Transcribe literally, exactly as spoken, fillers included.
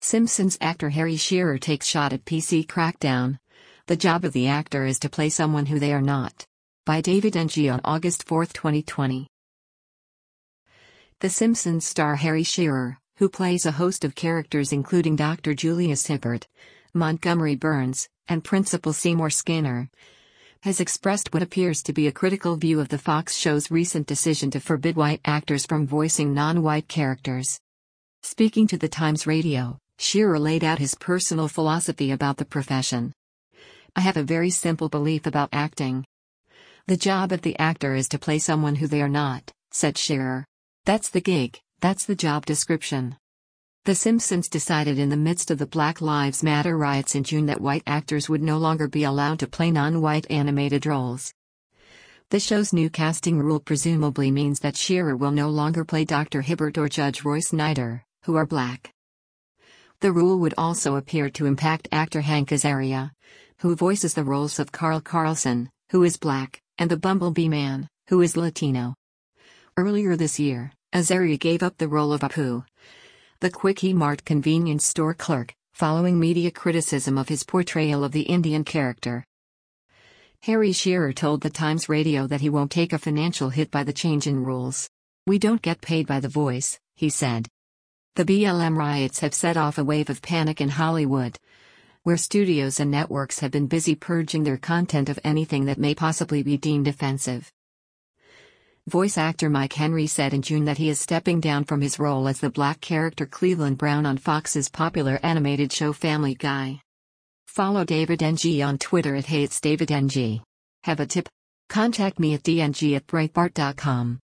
Simpsons actor Harry Shearer takes shot at P C crackdown. The job of the actor is to play someone who they are not. By David N G on August fourth, twenty twenty. The Simpsons star Harry Shearer, who plays a host of characters including Doctor Julius Hibbert, Montgomery Burns, and Principal Seymour Skinner, has expressed what appears to be a critical view of the Fox show's recent decision to forbid white actors from voicing non-white characters. Speaking to the Times Radio, Shearer laid out his personal philosophy about the profession. "I have a very simple belief about acting. The job of the actor is to play someone who they are not," said Shearer. "That's the gig, that's the job description." The Simpsons decided in the midst of the Black Lives Matter riots in June that white actors would no longer be allowed to play non-white animated roles. The show's new casting rule presumably means that Shearer will no longer play Doctor Hibbert or Judge Roy Snyder, who are black. The rule would also appear to impact actor Hank Azaria, who voices the roles of Carl Carlson, who is black, and the Bumblebee Man, who is Latino. Earlier this year, Azaria gave up the role of Apu, the Quickie Mart convenience store clerk, following media criticism of his portrayal of the Indian character. Harry Shearer told the Times Radio that he won't take a financial hit by the change in rules. "We don't get paid by the voice," he said. The B L M riots have set off a wave of panic in Hollywood, where studios and networks have been busy purging their content of anything that may possibly be deemed offensive. Voice actor Mike Henry said in June that he is stepping down from his role as the black character Cleveland Brown on Fox's popular animated show Family Guy. Follow David N G on Twitter at Hey It's David N G. Have a tip? Contact me at d n g at breitbart dot com.